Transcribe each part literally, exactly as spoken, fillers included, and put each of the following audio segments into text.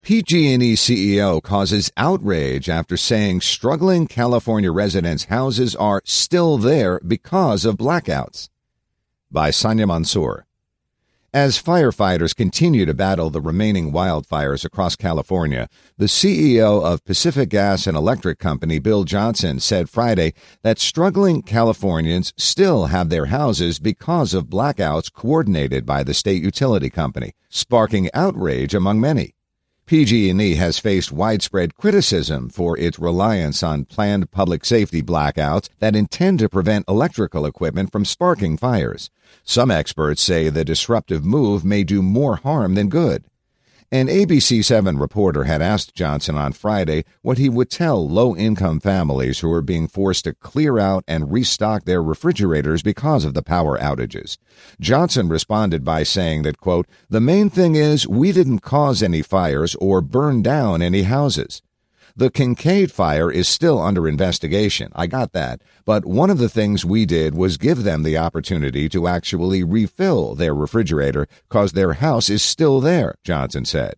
P G and E C E O causes outrage after saying struggling California residents' houses are still there because of blackouts. By Sanya Mansour. As firefighters continue to battle the remaining wildfires across California, the C E O of Pacific Gas and Electric Company, Bill Johnson, said Friday that struggling Californians still have their houses because of blackouts coordinated by the state utility company, sparking outrage among many. P G and E has faced widespread criticism for its reliance on planned public safety blackouts that intend to prevent electrical equipment from sparking fires. Some experts say the disruptive move may do more harm than good. An A B C seven reporter had asked Johnson on Friday what he would tell low-income families who are being forced to clear out and restock their refrigerators because of the power outages. Johnson responded by saying that, quote, "The main thing is we didn't cause any fires or burn down any houses. The Kincaid fire is still under investigation. I got that. But one of the things we did was give them the opportunity to actually refill their refrigerator because their house is still there," Johnson said.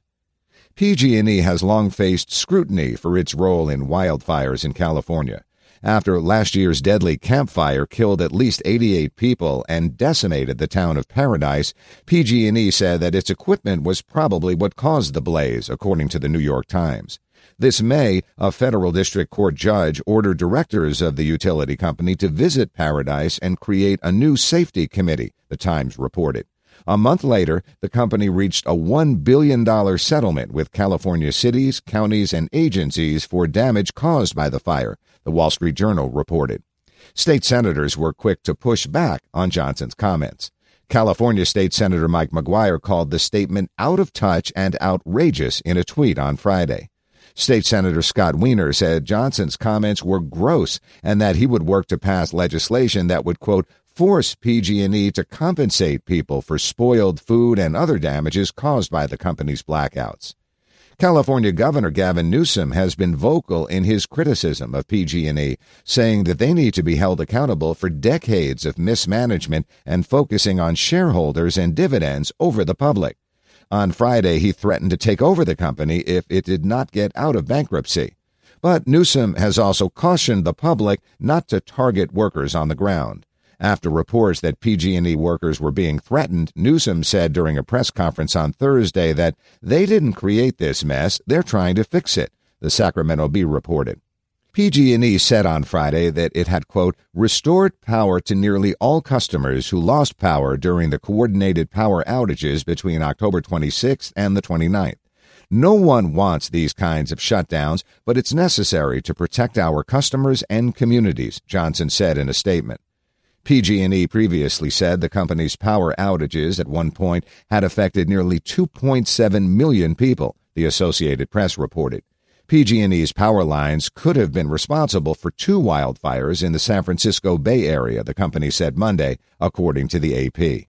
P G and E has long faced scrutiny for its role in wildfires in California. After last year's deadly Camp Fire killed at least eighty-eight people and decimated the town of Paradise, P G and E said that its equipment was probably what caused the blaze, according to the New York Times. This May, a federal district court judge ordered directors of the utility company to visit Paradise and create a new safety committee, the Times reported. A month later, the company reached a one billion dollars settlement with California cities, counties, and agencies for damage caused by the fire, the Wall Street Journal reported. State senators were quick to push back on Johnson's comments. California State Senator Mike McGuire called the statement out of touch and outrageous in a tweet on Friday. State Senator Scott Wiener said Johnson's comments were gross and that he would work to pass legislation that would, quote, force P G and E to compensate people for spoiled food and other damages caused by the company's blackouts. California Governor Gavin Newsom has been vocal in his criticism of P G and E, saying that they need to be held accountable for decades of mismanagement and focusing on shareholders and dividends over the public. On Friday, he threatened to take over the company if it did not get out of bankruptcy. But Newsom has also cautioned the public not to target workers on the ground. After reports that P G and E workers were being threatened, Newsom said during a press conference on Thursday that they didn't create this mess, they're trying to fix it, the Sacramento Bee reported. P G and E said on Friday that it had, quote, restored power to nearly all customers who lost power during the coordinated power outages between October twenty-sixth and the twenty-ninth. No one wants these kinds of shutdowns, but it's necessary to protect our customers and communities, Johnson said in a statement. P G and E previously said the company's power outages at one point had affected nearly two point seven million people, the Associated Press reported. P G and E's power lines could have been responsible for two wildfires in the San Francisco Bay Area, the company said Monday, according to the A P.